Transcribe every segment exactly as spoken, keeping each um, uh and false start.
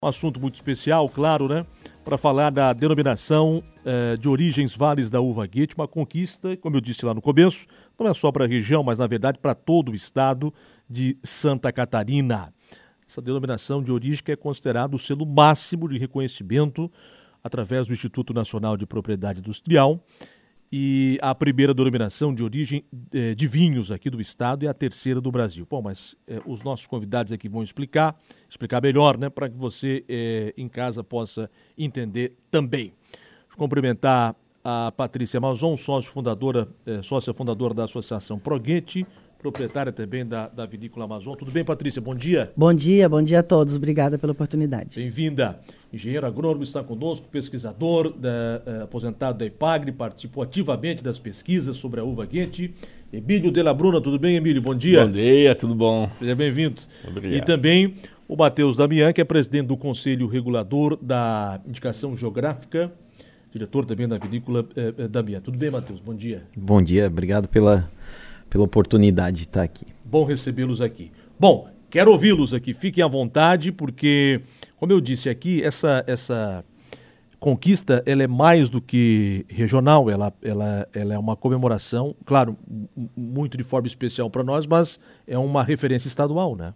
Um assunto muito especial, claro, né? Para falar da denominação eh, de origens Vales da Uva Guete, uma conquista, como eu disse lá no começo, não é só para a região, mas na verdade para todo o estado de Santa Catarina. Essa denominação de origem que é considerado o selo máximo de reconhecimento através do Instituto Nacional de Propriedade Industrial. E a primeira denominação de origem eh, de vinhos aqui do estado e a terceira do Brasil. Bom, mas eh, os nossos convidados aqui vão explicar, explicar melhor, né, para que você eh, em casa possa entender também. Deixa eu cumprimentar a Patrícia Mazon, sócio fundadora, eh, sócia fundadora da Associação Proguete, proprietária também da, da Vinícola Amazon. Tudo bem, Patrícia? Bom dia. Bom dia, bom dia a todos. Obrigada pela oportunidade. Bem-vinda. Engenheiro agrônomo está conosco, pesquisador, da, uh, aposentado da IPAGRE, participou ativamente das pesquisas sobre a uva Guete. Emílio de la Bruna, tudo bem, Emílio? Bom dia. Bom dia, tudo bom. Seja bem-vindo. Obrigado. E também o Matheus Damian, que é presidente do Conselho Regulador da Indicação Geográfica, diretor também da Vinícola uh, uh, Damian. Tudo bem, Matheus? Bom dia. Bom dia, obrigado pela, pela oportunidade de estar aqui. Bom recebê-los aqui. Bom, quero ouvi-los aqui, fiquem à vontade, porque... Como eu disse aqui, essa, essa conquista ela é mais do que regional, ela, ela, ela é uma comemoração, claro, m- muito de forma especial para nós, mas é uma referência estadual, né?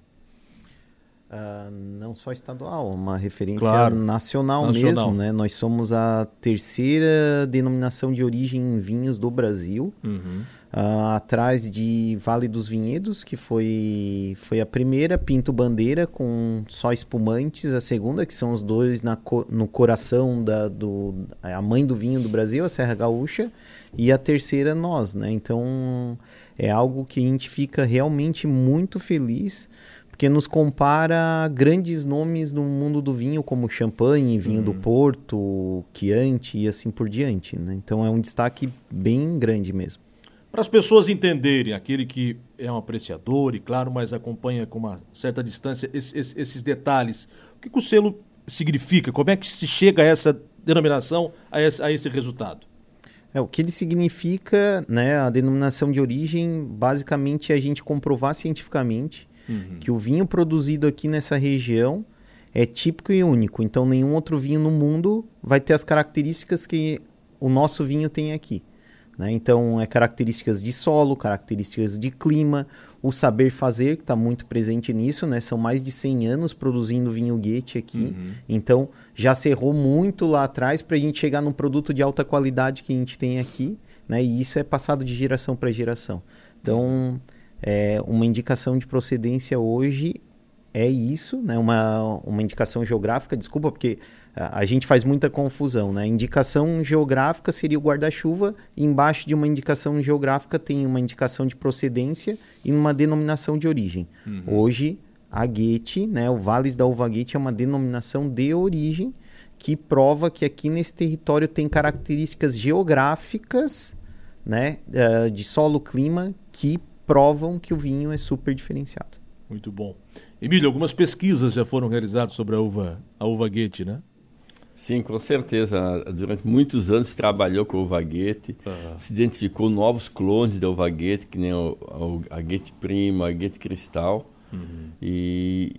Uh, não só estadual, uma referência Claro. nacional, Nacional. mesmo, né? Nós somos a terceira denominação de origem em vinhos do Brasil, Uhum. uh, atrás de Vale dos Vinhedos, que foi, foi a primeira, Pinto Bandeira, com só espumantes, a segunda, que são os dois na co- no coração da do, a mãe do vinho do Brasil, a Serra Gaúcha, e a terceira nós, né? Então é algo que a gente fica realmente muito feliz, porque nos compara a grandes nomes no mundo do vinho, como Champanhe, Vinho Uhum. do Porto, Chianti e assim por diante, né? Então é um destaque bem grande mesmo. Para as pessoas entenderem, aquele que é um apreciador e, claro, mas acompanha com uma certa distância esse- esse- esses detalhes, o que, que o selo significa? Como é que se chega a essa denominação, a esse, a esse resultado? É, o que ele significa, né, a denominação de origem, basicamente é a gente comprovar cientificamente Uhum. que o vinho produzido aqui nessa região é típico e único. Então, nenhum outro vinho no mundo vai ter as características que o nosso vinho tem aqui, né? Então, é características de solo, características de clima, o saber fazer, que está muito presente nisso, né? São mais de cem anos produzindo vinho Guete aqui. Uhum. Então, já se errou muito lá atrás para a gente chegar num produto de alta qualidade que a gente tem aqui, né? E isso é passado de geração para geração. Então, é, uma indicação de procedência hoje é isso, né? Uma, uma indicação geográfica, desculpa, porque a, a gente faz muita confusão, né? Indicação geográfica seria o guarda-chuva, e embaixo de uma indicação geográfica tem uma indicação de procedência e uma denominação de origem. Uhum. Hoje, a Guete, né, o Vales da Uva Guete é uma denominação de origem que prova que aqui nesse território tem características geográficas, né, uh, de solo, clima, que provam que o vinho é super diferenciado. Muito bom. Emílio, algumas pesquisas já foram realizadas sobre a uva, a uva Guete, né? Sim, com certeza. Durante muitos anos se trabalhou com a uva Guete, Uhum. se identificou novos clones da uva Guete, que nem o, a, a Guete Prima, a Guete Cristal. Uhum. E,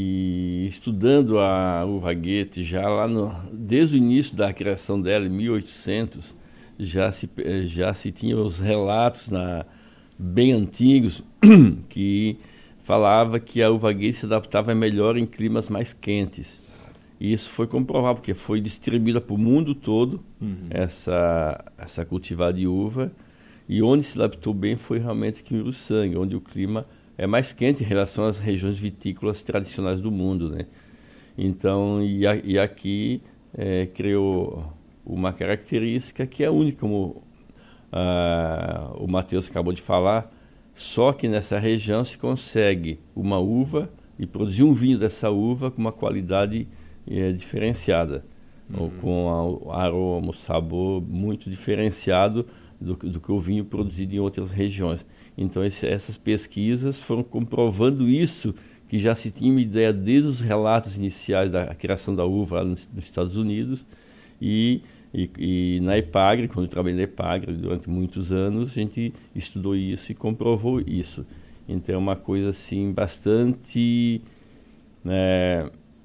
e estudando a uva Guete já lá no, desde o início da criação dela, em mil e oitocentos, já se, já se tinha os relatos na, bem antigos que falava que a uva Guete se adaptava melhor em climas mais quentes. E isso foi comprovado, porque foi distribuída para o mundo todo, Uhum. essa, essa cultivar de uva. E onde se adaptou bem foi realmente aqui em Uruçanga, onde o clima é mais quente em relação às regiões vitícolas tradicionais do mundo, né? Então, e, a, e aqui é, criou uma característica que é única, como ah, o Matheus acabou de falar, só que nessa região se consegue uma uva e produzir um vinho dessa uva com uma qualidade é, diferenciada, Uhum. ou com o aroma, o sabor muito diferenciado do, do que o vinho produzido em outras regiões. Então esse, essas pesquisas foram comprovando isso, que já se tinha uma ideia desde os relatos iniciais da criação da uva lá nos, nos Estados Unidos, e, e, e na IPAGRE, quando eu trabalhei na IPAGRE durante muitos anos, a gente estudou isso e comprovou isso. Então é uma coisa assim bastante, né,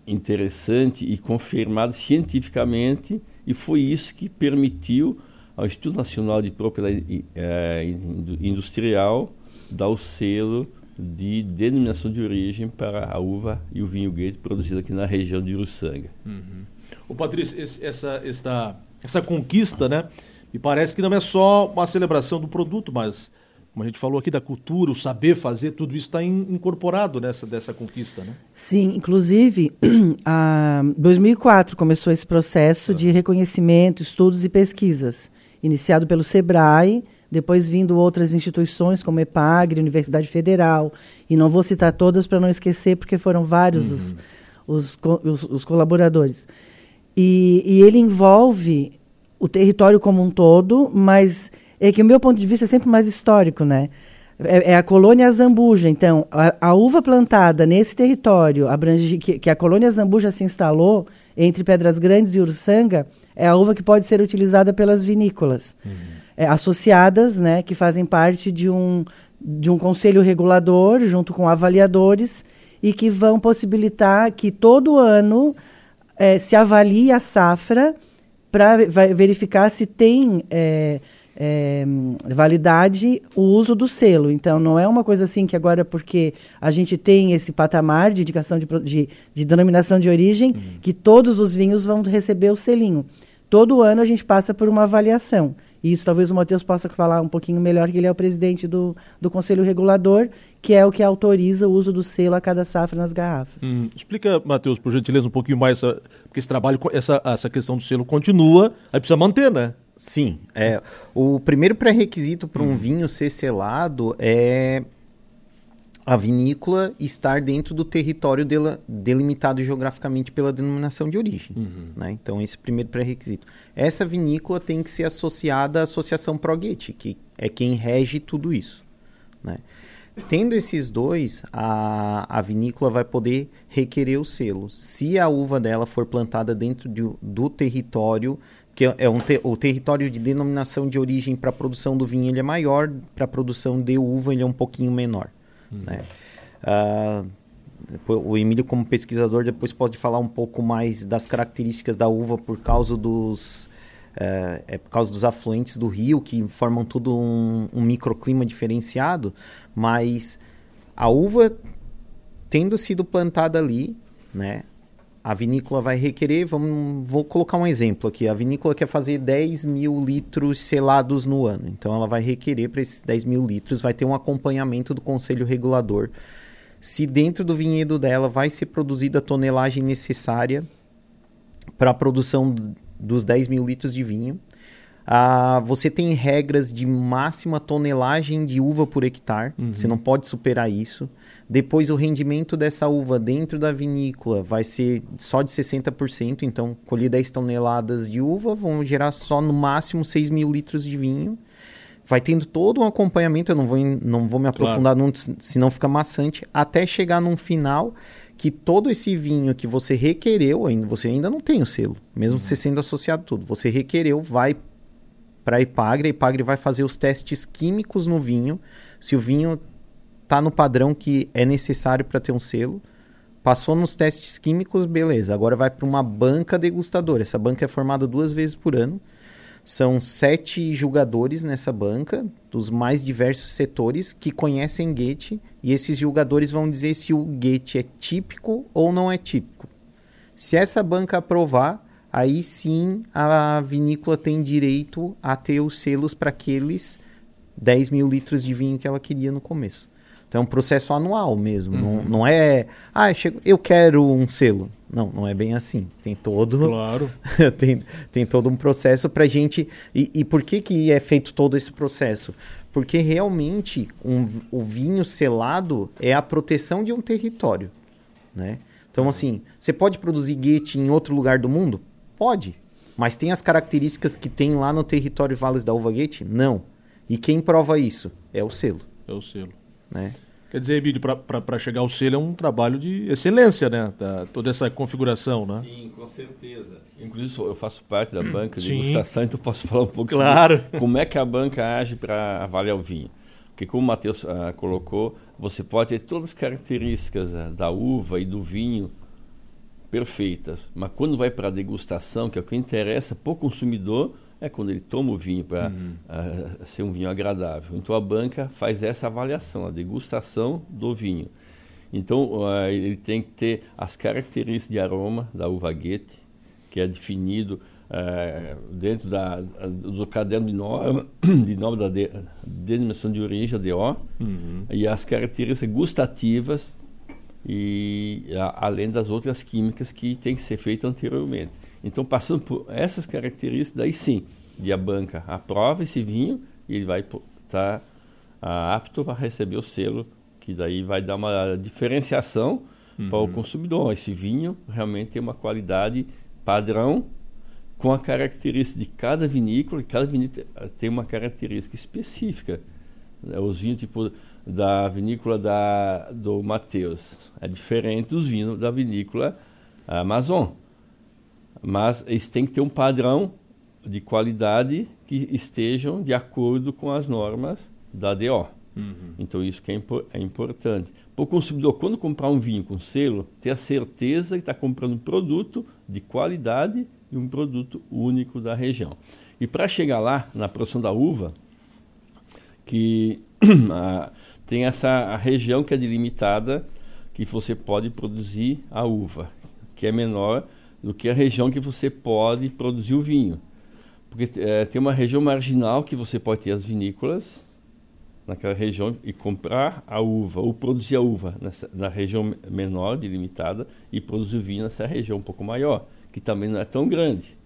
interessante e confirmado cientificamente, e foi isso que permitiu ao Instituto Nacional de Propriedade eh, Industrial dar o selo de denominação de origem para a uva e o vinho Goethe produzido aqui na região de Uruçanga. Uhum. Ô Patrício, esse, essa, essa, essa conquista, né, me parece que não é só uma celebração do produto, mas, como a gente falou aqui, da cultura, o saber fazer, tudo isso está in, incorporado nessa dessa conquista, né? Sim, inclusive, em dois mil e quatro começou esse processo ah. de reconhecimento, estudos e pesquisas, iniciado pelo SEBRAE, depois vindo outras instituições como EPAGRE, Universidade Federal, e não vou citar todas para não esquecer, porque foram vários uhum. os, os, os, os colaboradores. E, e ele envolve o território como um todo, mas é que o meu ponto de vista é sempre mais histórico, né? É, é a colônia Zambuja. Então, a, a uva plantada nesse território, abrange, que, que a colônia Zambuja se instalou entre Pedras Grandes e Uruçanga, é a uva que pode ser utilizada pelas vinícolas. Uhum. É, associadas, né, que fazem parte de um, de um conselho regulador, junto com avaliadores, e que vão possibilitar que todo ano é, se avalie a safra para verificar se tem é, é, validade o uso do selo. Então, não é uma coisa assim que agora, porque a gente tem esse patamar de indicação de, de, de denominação de origem, uhum. que todos os vinhos vão receber o selinho. Todo ano a gente passa por uma avaliação. E isso talvez o Matheus possa falar um pouquinho melhor, que ele é o presidente do, do Conselho Regulador, que é o que autoriza o uso do selo a cada safra nas garrafas. Hum, explica, Matheus, por gentileza, um pouquinho mais, essa, porque esse trabalho, essa, essa questão do selo continua, aí precisa manter, né? Sim. É, o primeiro pré-requisito para um hum. vinho ser selado é a vinícola estar dentro do território dela, delimitado geograficamente pela denominação de origem. Uhum. Né? Então, esse é o primeiro pré-requisito. Essa vinícola tem que ser associada à Associação ProGoethe, que é quem rege tudo isso. Né? Tendo esses dois, a, a vinícola vai poder requerer o selo. Se a uva dela for plantada dentro de, do território, que é um te, o território de denominação de origem para a produção do vinho ele é maior, para a produção de uva ele é um pouquinho menor. Né? Uh, o Emílio, como pesquisador, depois pode falar um pouco mais das características da uva por causa dos, uh, é por causa dos afluentes do rio, que formam tudo um, um microclima diferenciado, mas a uva tendo sido plantada ali, né, a vinícola vai requerer, vamos, vou colocar um exemplo aqui, a vinícola quer fazer dez mil litros selados no ano, então ela vai requerer para esses dez mil litros, vai ter um acompanhamento do Conselho Regulador, se dentro do vinhedo dela vai ser produzida a tonelagem necessária para a produção dos dez mil litros de vinho. Ah, você tem regras de máxima tonelagem de uva por hectare, uhum. você não pode superar isso. Depois o rendimento dessa uva dentro da vinícola vai ser só de sessenta por cento, então colher dez toneladas de uva vão gerar só no máximo seis mil litros de vinho. Vai tendo todo um acompanhamento, eu não vou, não vou me aprofundar, claro. num, senão fica maçante, até chegar num final que todo esse vinho que você requereu, ainda, você ainda não tem o selo, mesmo uhum. você sendo associado a tudo, você requereu, vai para a EPAGRE, a EPAGRE vai fazer os testes químicos no vinho, se o vinho está no padrão que é necessário para ter um selo, passou nos testes químicos, beleza, agora vai para uma banca degustadora, essa banca é formada duas vezes por ano, são sete julgadores nessa banca, dos mais diversos setores, que conhecem Goethe, e esses julgadores vão dizer se o Goethe é típico ou não é típico. Se essa banca aprovar, aí sim a vinícola tem direito a ter os selos para aqueles dez mil litros de vinho que ela queria no começo. Então é um processo anual mesmo, uhum. não, não é, ah, eu, chego, eu quero um selo. Não, não é bem assim. Tem todo, claro. tem, tem todo um processo para a gente... E, e por que, que é feito todo esse processo? Porque realmente um, o vinho selado é a proteção de um território. Né? Então, assim, você pode produzir Goethe em outro lugar do mundo? Pode. Mas tem as características que tem lá no território Vales da Uva Goethe? Não. E quem prova isso? É o selo. É o selo. Né? Quer dizer, Emílio, para chegar ao selo é um trabalho de excelência, né? Da, toda essa configuração, né? Sim, com certeza. Inclusive, eu faço parte da banca de degustação, então posso falar um pouco claro. sobre como é que a banca age para avaliar o vinho. Porque, como o Matheus uh, colocou, você pode ter todas as características uh, da uva e do vinho perfeitas. Mas quando vai para a degustação, que é o que interessa para o consumidor, é quando ele toma o vinho para uhum. uh, ser um vinho agradável. Então a banca faz essa avaliação, a degustação do vinho. Então uh, ele tem que ter as características de aroma da uva Goethe, que é definido uh, dentro da, do caderno de norma, de norma da de, denominação de origem, a D O, uhum. e as características gustativas, e a, além das outras químicas que tem que ser feitas anteriormente. Então, passando por essas características, daí sim, de a banca aprova esse vinho e ele vai estar tá, ah, apto para receber o selo, que daí vai dar uma diferenciação uhum. para o consumidor. Esse vinho realmente tem uma qualidade padrão com a característica de cada vinícola, e cada vinícola tem uma característica específica. Os vinhos tipo da vinícola da, do Mateus é diferente dos vinhos da vinícola Amazon. Mas eles têm que ter um padrão de qualidade que estejam de acordo com as normas da D O. Uhum. Então isso que é, impo- é importante. Para o consumidor, quando comprar um vinho com selo, ter a certeza que está comprando um produto de qualidade e um produto único da região. E para chegar lá, na produção da uva, que a, tem essa a região que é delimitada, que você pode produzir a uva, que é menor do que a região que você pode produzir o vinho. Porque é, tem uma região marginal que você pode ter as vinícolas naquela região e comprar a uva, ou produzir a uva nessa, na região menor, delimitada, e produzir o vinho nessa região um pouco maior, que também não é tão grande.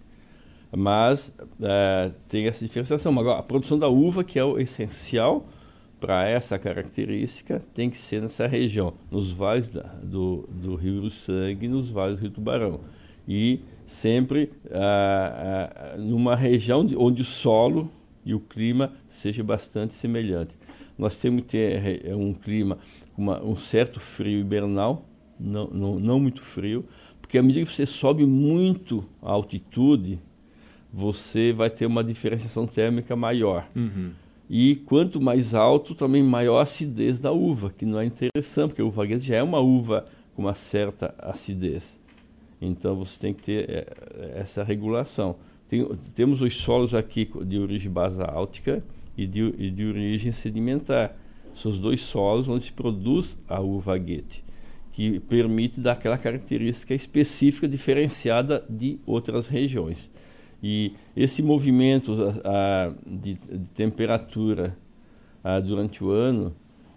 Mas é, tem essa diferenciação. Agora, a produção da uva, que é o essencial para essa característica, tem que ser nessa região, nos vales da, do, do Rio Uruçanga e nos vales do Rio Tubarão. E sempre ah, ah, numa região de, onde o solo e o clima seja bastante semelhante. Nós temos que ter um clima com uma, um certo frio hibernal, não, não, não muito frio, porque à medida que você sobe muito a altitude, você vai ter uma diferenciação térmica maior. Uhum. E quanto mais alto, também maior a acidez da uva, que não é interessante, porque a uva Goethe já é uma uva com uma certa acidez. Então você tem que ter é, essa regulação. Tem, temos os solos aqui de origem basáltica e de, e de origem sedimentar. São os dois solos onde se produz a uva Goethe, que permite dar aquela característica específica diferenciada de outras regiões. E esse movimento a, a, de, de temperatura a, durante o ano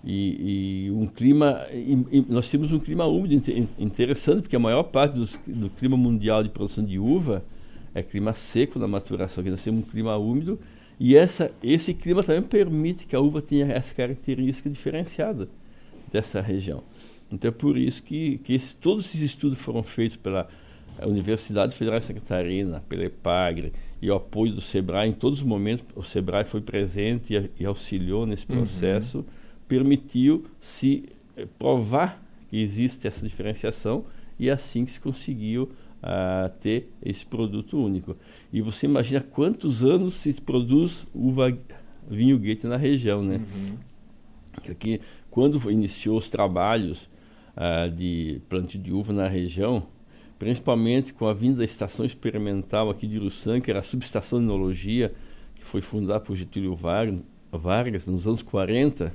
e, e um clima, e, e nós temos um clima úmido interessante, porque a maior parte dos, do clima mundial de produção de uva é clima seco na maturação, aqui nós temos um clima úmido, e essa, esse clima também permite que a uva tenha essa característica diferenciada dessa região. Então é por isso que, que esse, todos esses estudos foram feitos pela Universidade Federal de Santa Catarina, pela EPAGRE, e o apoio do SEBRAE. Em todos os momentos o SEBRAE foi presente e, e auxiliou nesse processo, uhum. permitiu se eh, provar que existe essa diferenciação, e assim que se conseguiu uh, ter esse produto único. E você imagina quantos anos se produz uva, vinho Goethe na região, né? Uhum. Aqui, quando iniciou os trabalhos uh, de plantio de uva na região, principalmente com a vinda da estação experimental aqui de Uruçanga, que era a subestação de enologia, que foi fundada por Getúlio Vargas nos anos quarenta,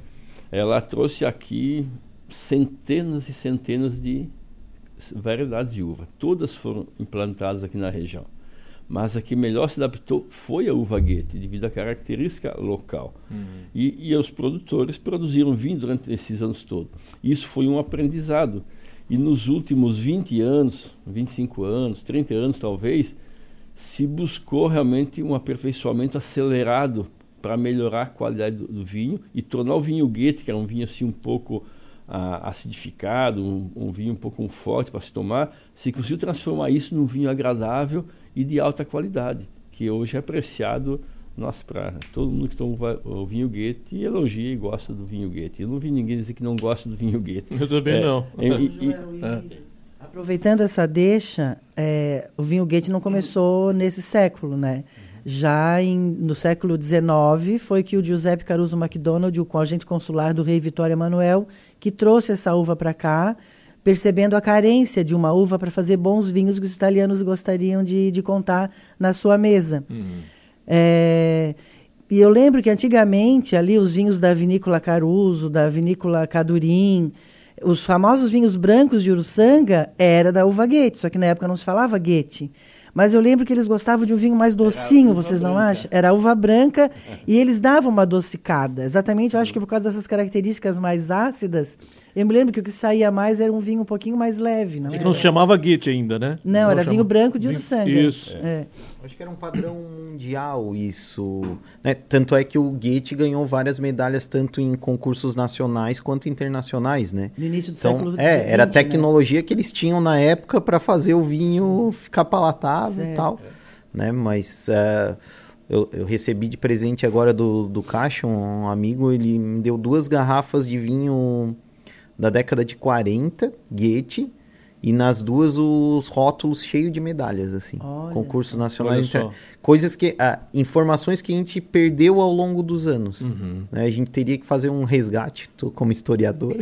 ela trouxe aqui centenas e centenas de variedades de uva. Todas foram implantadas aqui na região. Mas a que melhor se adaptou foi a uva Goethe, devido à característica local. Uhum. E, e os produtores produziram vinho durante esses anos todos. Isso foi um aprendizado. E nos últimos vinte anos, vinte e cinco anos, trinta anos talvez, se buscou realmente um aperfeiçoamento acelerado para melhorar a qualidade do, do vinho e tornar o vinho Goethe, que era um vinho assim um pouco ah, acidificado, um, um vinho um pouco forte para se tomar, se conseguiu transformar isso num vinho agradável e de alta qualidade, que hoje é apreciado. Nossa, para todo mundo que toma o vinho Goethe elogia e gosta do vinho Goethe. Eu não vi ninguém dizer que não gosta do vinho Goethe. Eu também é, não. É, e, e, é. Aproveitando essa deixa, é, o vinho Goethe não começou nesse século, né? Já em, no século dezenove foi que o Giuseppe Caruso MacDonald, o agente consular do rei Vitório Emanuel, que trouxe essa uva para cá, percebendo a carência de uma uva para fazer bons vinhos que os italianos gostariam de, de contar na sua mesa. Uhum. É, e eu lembro que antigamente ali os vinhos da vinícola Caruso, da vinícola Cadurim, os famosos vinhos brancos de Uruçanga era da uva Goethe, só que na época não se falava Goethe. Mas eu lembro que eles gostavam de um vinho mais docinho, vocês não branca. acham? Era a uva branca e eles davam uma adocicada. Exatamente, eu acho que por causa dessas características mais ácidas, eu me lembro que o que saía mais era um vinho um pouquinho mais leve. Não, era? Não se chamava Goethe ainda, né? Não, não era chama... vinho branco de Uruçanga. Isso. É. É. Acho que era um padrão mundial isso. Né? Tanto é que o Goethe ganhou várias medalhas, tanto em concursos nacionais quanto internacionais, né? No início do então, século é, vinte, era a tecnologia né? que eles tinham na época para fazer o vinho ficar palatável e tal. Né? Mas uh, eu, eu recebi de presente agora do, do Caixa, um amigo, ele me deu duas garrafas de vinho da década de quarenta, Goethe, e nas duas os rótulos cheios de medalhas, assim. Olha concursos só. nacionais. Inter... Coisas que... Ah, informações que a gente perdeu ao longo dos anos. Uhum. Né? A gente teria que fazer um resgate, tô como historiador.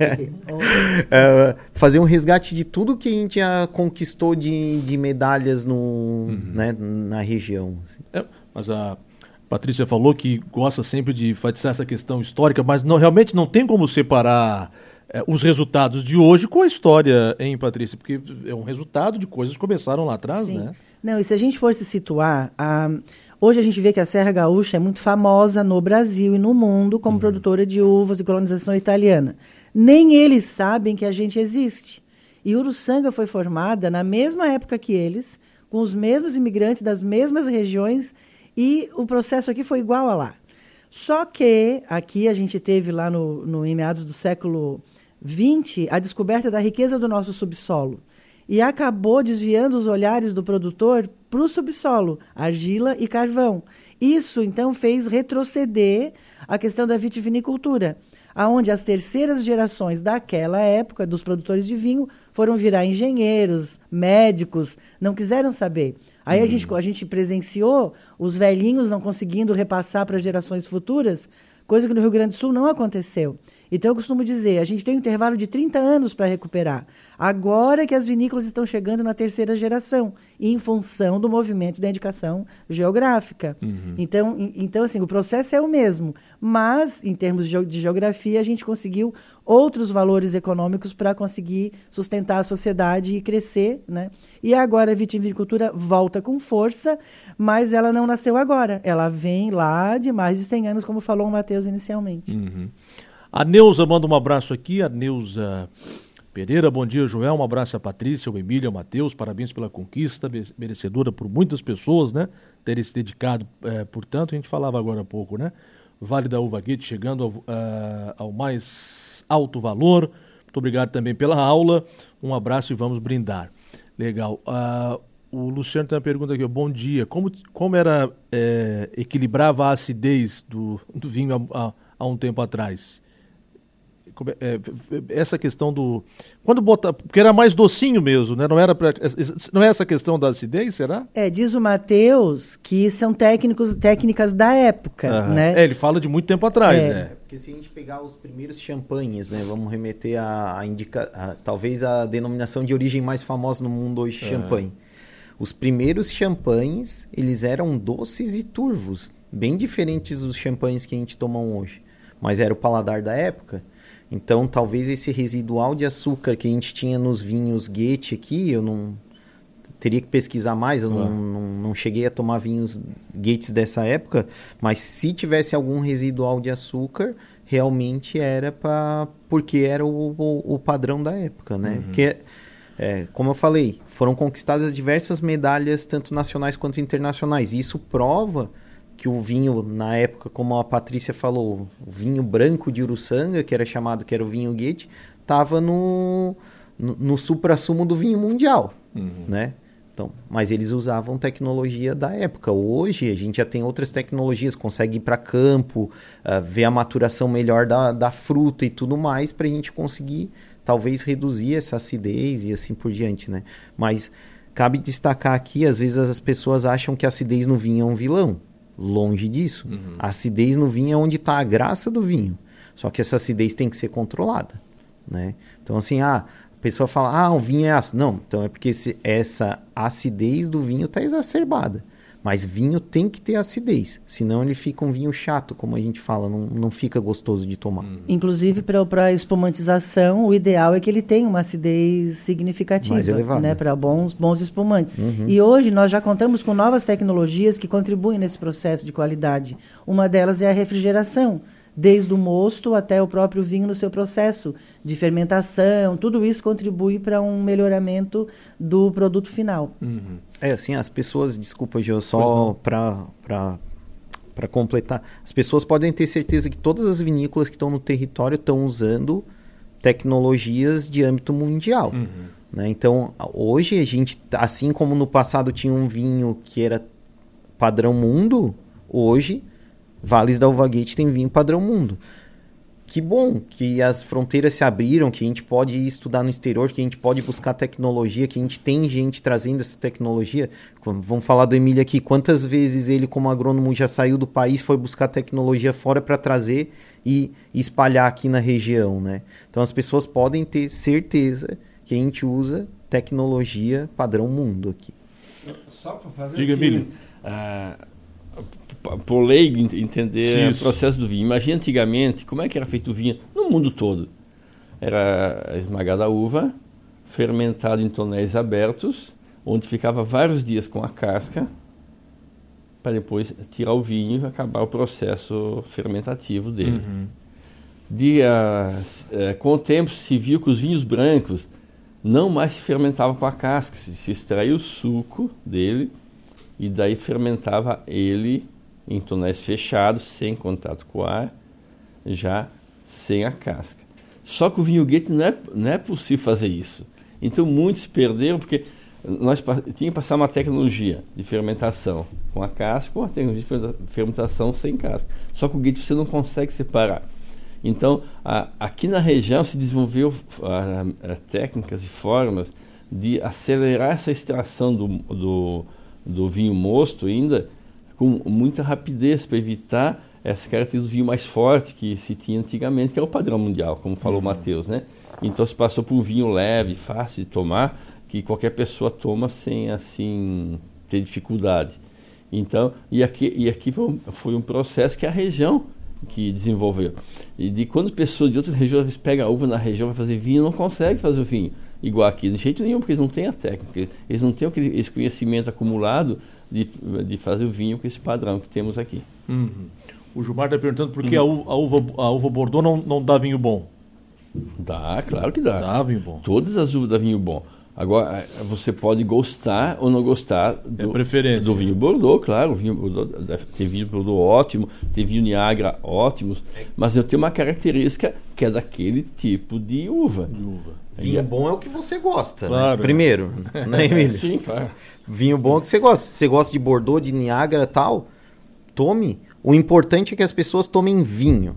uh, fazer um resgate de tudo que a gente já conquistou de, de medalhas no, uhum. né, na região. Assim. É, mas a Patrícia falou que gosta sempre de enfatizar essa questão histórica, mas não, realmente não tem como separar... É, os resultados de hoje com a história, hein, Patrícia? Porque é um resultado de coisas que começaram lá atrás, Sim. né? Não, e se a gente for se situar, a... hoje a gente vê que a Serra Gaúcha é muito famosa no Brasil e no mundo como uhum. produtora de uvas e colonização italiana. Nem eles sabem que a gente existe. E Uruçanga foi formada na mesma época que eles, com os mesmos imigrantes das mesmas regiões, e o processo aqui foi igual a lá. Só que aqui a gente teve lá no, no, em meados do século vinte, a descoberta da riqueza do nosso subsolo. E acabou desviando os olhares do produtor para o subsolo, argila e carvão. Isso, então, fez retroceder a questão da vitivinicultura, onde as terceiras gerações daquela época, dos produtores de vinho, foram virar engenheiros, médicos, não quiseram saber. Aí a gente, a gente presenciou os velhinhos não conseguindo repassar para gerações futuras, coisa que no Rio Grande do Sul não aconteceu. Então, eu costumo dizer, a gente tem um intervalo de trinta anos para recuperar. Agora que as vinícolas estão chegando na terceira geração, em função do movimento da indicação geográfica. Uhum. Então, então, assim, o processo é o mesmo, mas, em termos de geografia, a gente conseguiu outros valores econômicos para conseguir sustentar a sociedade e crescer, né? E agora a vitivinicultura volta com força, mas ela não nasceu agora. Ela vem lá de mais de cem anos, como falou o Matheus inicialmente. Uhum. A Neuza manda um abraço aqui, a Neuza Pereira, bom dia, Joel, um abraço a Patrícia, ao Emílio, ao Matheus, parabéns pela conquista, merecedora por muitas pessoas, né, terem se dedicado, é, portanto, a gente falava agora há pouco, né, Vale da Uva Goethe chegando ao, uh, ao mais alto valor, muito obrigado também pela aula, um abraço e vamos brindar. Legal, uh, o Luciano tem uma pergunta aqui, bom dia, como, como era, é, equilibrava a acidez do, do vinho há, há, há um tempo atrás? É, essa questão do... Quando bota... Porque era mais docinho mesmo, né? Não era pra, não é essa questão da acidez, será? É, diz o Matheus que são técnicos, técnicas da época, uhum. né? É, ele fala de muito tempo atrás, é. né? É, porque se a gente pegar os primeiros champanhes, né? Vamos remeter a, a, indica, a talvez a denominação de origem mais famosa no mundo hoje, uhum. champanhe. Os primeiros champanhes, eles eram doces e turvos, bem diferentes dos champanhes que a gente toma hoje. Mas era o paladar da época. Então, talvez esse residual de açúcar que a gente tinha nos vinhos Goethe aqui, eu não teria que pesquisar mais, eu ah. não, não, não cheguei a tomar vinhos Goethe dessa época, mas se tivesse algum residual de açúcar, realmente era para porque era o, o, o padrão da época, né? Uhum. Porque, é, como eu falei, foram conquistadas diversas medalhas, tanto nacionais quanto internacionais, e isso prova que o vinho, na época, como a Patrícia falou, o vinho branco de Uruçanga, que era chamado, que era o vinho Goethe, estava no, no, no supra-sumo do vinho mundial, uhum. né? Então, mas eles usavam tecnologia da época. Hoje, a gente já tem outras tecnologias, consegue ir para campo, uh, ver a maturação melhor da, da fruta e tudo mais, para a gente conseguir, talvez, reduzir essa acidez e assim por diante, né? Mas cabe destacar aqui, às vezes as pessoas acham que a acidez no vinho é um vilão. Longe disso. Uhum. A acidez no vinho é onde está a graça do vinho. Só que essa acidez tem que ser controlada, né? Então, assim, ah, pessoa fala, ah, o vinho é ácido. Não, então é porque se essa acidez do vinho está exacerbada. Mas vinho tem que ter acidez, senão ele fica um vinho chato, como a gente fala, não, não fica gostoso de tomar. Hum. Inclusive, para a espumantização, o ideal é que ele tenha uma acidez significativa, mais elevada, né, para bons, bons espumantes. Uhum. E hoje nós já contamos com novas tecnologias que contribuem nesse processo de qualidade. Uma delas é a refrigeração, desde o mosto até o próprio vinho no seu processo de fermentação, tudo isso contribui para um melhoramento do produto final. Uhum. É, assim, as pessoas, desculpa, Gil, só para para completar, as pessoas podem ter certeza que todas as vinícolas que estão no território estão usando tecnologias de âmbito mundial. Uhum. Né? Então, hoje a gente, assim como no passado tinha um vinho que era padrão mundo, hoje Vales da Uva Gate tem vinho padrão mundo. Que bom que as fronteiras se abriram, que a gente pode ir estudar no exterior, que a gente pode buscar tecnologia, que a gente tem gente trazendo essa tecnologia. Vamos falar do Emílio aqui. Quantas vezes ele, como agrônomo, já saiu do país, foi buscar tecnologia fora para trazer e espalhar aqui na região, né? Então as pessoas podem ter certeza que a gente usa tecnologia padrão mundo aqui. Só para fazer Diga, assim, Emílio. Uh, por leigo entender Isso. o processo do vinho. Imagina antigamente como é que era feito o vinho no mundo todo. Era esmagada a uva, fermentado em tonéis abertos, onde ficava vários dias com a casca, para depois tirar o vinho e acabar o processo fermentativo dele. Uhum. De, uh, com o tempo se viu que os vinhos brancos não mais se fermentavam com a casca, se, se extraía o suco dele e daí fermentava ele em tonéis fechados, sem contato com o ar, já sem a casca. Só que o vinho Goethe não é, não é possível fazer isso. Então muitos perderam, porque nós tinha que passar uma tecnologia de fermentação com a casca, uma tecnologia de fermentação sem casca. Só que o Goethe você não consegue separar. Então, a, aqui na região se desenvolveu a, a, técnicas e formas de acelerar essa extração do, do, do vinho mosto ainda com muita rapidez para evitar essa característica do vinho mais forte que se tinha antigamente, que é o padrão mundial, como falou o Matheus, né? Então se passou por um vinho leve, fácil de tomar, que qualquer pessoa toma sem assim ter dificuldade. Então, e aqui, e aqui foi, um, foi um processo que a região que desenvolveu. E de quando pessoas de outras regiões às vezes pegam a uva na região vai fazer vinho, não consegue fazer o vinho igual aqui, de jeito nenhum, porque eles não têm a técnica, eles não têm aquele, esse conhecimento acumulado de, de fazer o vinho com esse padrão que temos aqui. Uhum. O Gilmar está perguntando por que uhum. a, uva, a uva Bordeaux não, não dá vinho bom. Dá, claro que dá. Dá vinho bom. Todas as uvas dão vinho bom. Agora, você pode gostar ou não gostar do, é do vinho Bordeaux, claro. O vinho Bordeaux, tem vinho Bordeaux ótimo, tem vinho Niagara ótimos, mas eu tenho uma característica que é daquele tipo de uva. De uva. Vinho bom é o que você gosta, claro, né? Primeiro, né, Emílio? Sim, claro. Vinho bom é o que você gosta. Se você gosta de Bordeaux, de Niagara e tal, tome. O importante é que as pessoas tomem vinho.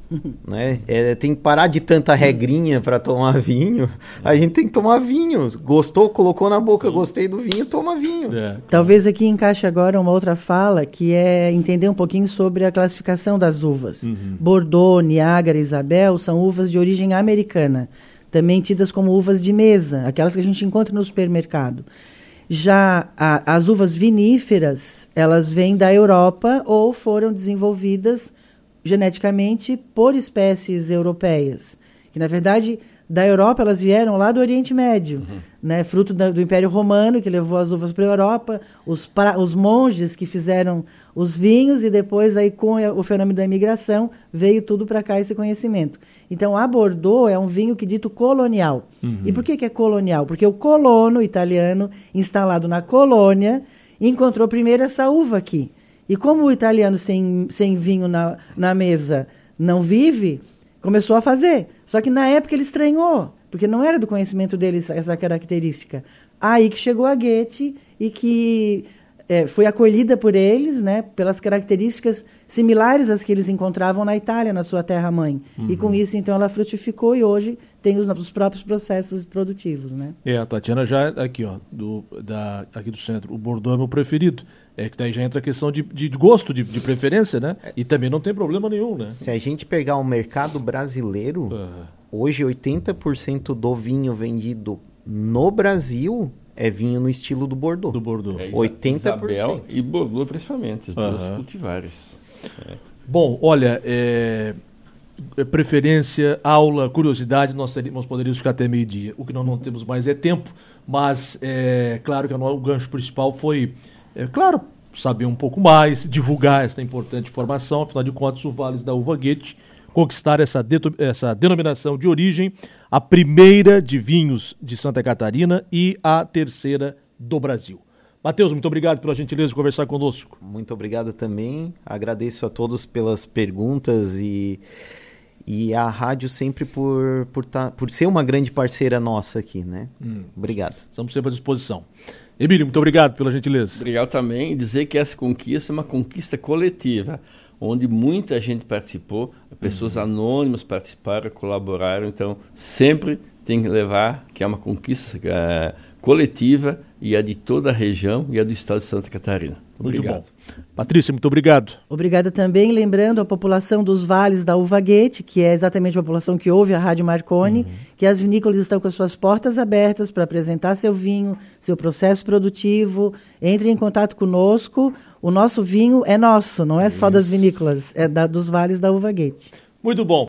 Né? É, tem que parar de tanta regrinha para tomar vinho. A gente tem que tomar vinho. Gostou, colocou na boca, Sim. gostei do vinho, toma vinho. É. Talvez aqui encaixe agora uma outra fala, que é entender um pouquinho sobre a classificação das uvas. Uhum. Bordeaux, Niágara, Isabel são uvas de origem americana, também tidas como uvas de mesa, aquelas que a gente encontra no supermercado. Já a, as uvas viníferas, elas vêm da Europa ou foram desenvolvidas geneticamente por espécies europeias, que na verdade da Europa elas vieram lá do Oriente Médio, uhum. né, fruto da, do Império Romano que levou as uvas para a Europa, os, pra, os monges que fizeram os vinhos e depois aí com o fenômeno da imigração veio tudo para cá esse conhecimento. Então a Bordeaux é um vinho que dito colonial. Uhum. E por que, que é colonial? Porque o colono italiano instalado na colônia encontrou primeiro essa uva aqui. E como o italiano sem, sem vinho na, na mesa não vive, começou a fazer. Só que na época ele estranhou, porque não era do conhecimento dele essa, essa característica. Aí que chegou a Goethe e que é, foi acolhida por eles, né, pelas características similares às que eles encontravam na Itália, na sua terra-mãe. Uhum. E com isso, então, ela frutificou e hoje tem os, os próprios processos produtivos. Né? É, a Tatiana já aqui, ó, do, da, aqui do centro. O Bordeaux é meu preferido. É que daí já entra a questão de, de gosto, de, de preferência, né? E também não tem problema nenhum, né? Se a gente pegar o mercado brasileiro, uhum. hoje oitenta por cento do vinho vendido no Brasil é vinho no estilo do Bordeaux. Do Bordeaux. É, oitenta por cento. Isabel e Bordeaux, principalmente, as Uhum. duas cultivares. É. Bom, olha, é, preferência, aula, curiosidade, nós, teríamos, nós poderíamos ficar até meio-dia. O que nós não temos mais é tempo, mas é claro que o gancho principal foi, é, claro, saber um pouco mais, divulgar essa importante informação. Afinal de contas, o Vales da Uva Goethe conquistar essa, deto, essa denominação de origem, a primeira de vinhos de Santa Catarina e a terceira do Brasil. Matheus, muito obrigado pela gentileza de conversar conosco. Muito obrigado também. Agradeço a todos pelas perguntas e, e a rádio sempre por, por, tá, por ser uma grande parceira nossa aqui, né? Hum. Obrigado. Estamos sempre à disposição. Emílio, muito obrigado pela gentileza. Obrigado também, e dizer que essa conquista é uma conquista coletiva, onde muita gente participou, pessoas uhum. anônimas participaram, colaboraram, então sempre tem que levar que é uma conquista uh, coletiva e a de toda a região e a do estado de Santa Catarina. Obrigado. Muito bom. Patrícia, muito obrigado. Obrigada também, lembrando a população dos vales da Uva Goethe, que é exatamente a população que ouve a Rádio Marconi, uhum. que as vinícolas estão com as suas portas abertas para apresentar seu vinho, seu processo produtivo. Entre em contato conosco. O nosso vinho é nosso, não é só das vinícolas, é da, dos vales da Uva Goethe. Muito bom.